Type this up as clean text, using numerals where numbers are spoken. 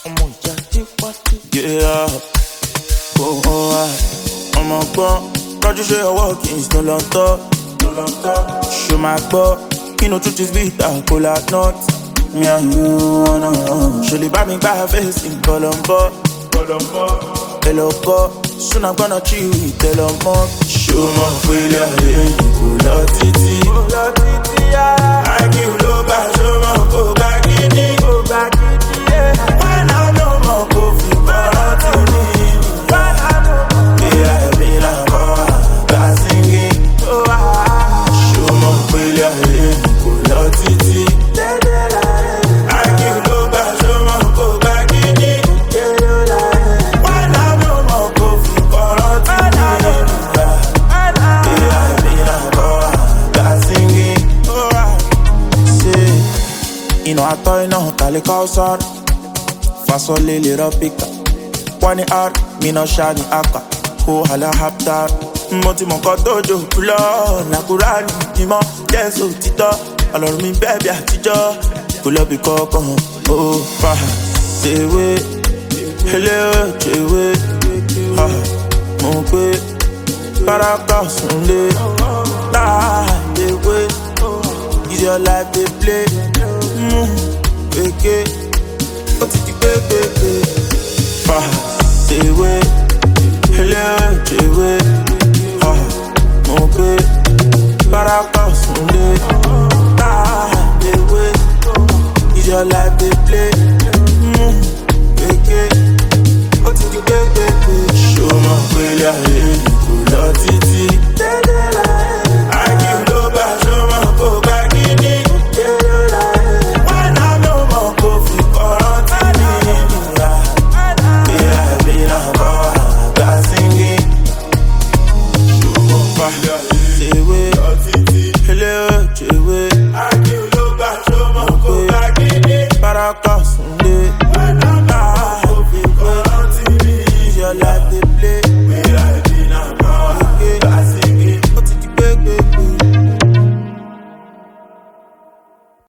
Yeah, I'm a bum. Roger, say I walk in, still on top. Show my butt. You know, truth is bitter, pull out nuts. Me and you wanna run. Surely buy me by face in Colombo. Hello, God. Soon I'm gonna chill with Elon Musk. Show my failure, pull out titi. I give low back, show my go back in it. When I know my coffee, but I tell me. Yeah, I mean, I'm God singing. Show my failure, pull out titi. I give low back, show my go back in it. When I know my coffee, but I tell me. Yeah, I mean, I'm God singing. Say, you know, I thought you know, Kali Kausar. Fasole little pika. Wani art, me no shani aka. Ko hala haptar. Moti mo kotojo pulo. Nakurani, nimo, yeso tito. Alor mi baby atijo. Pulo bi kokon. Oh, fa. Sewe. Hele, chewe. Ha. Mokwe. Baraka sunde. Die, they wait. Is your life they play. Okay. Fast away, hello, away. Okay, Baraka Sunday. Is your life, baby?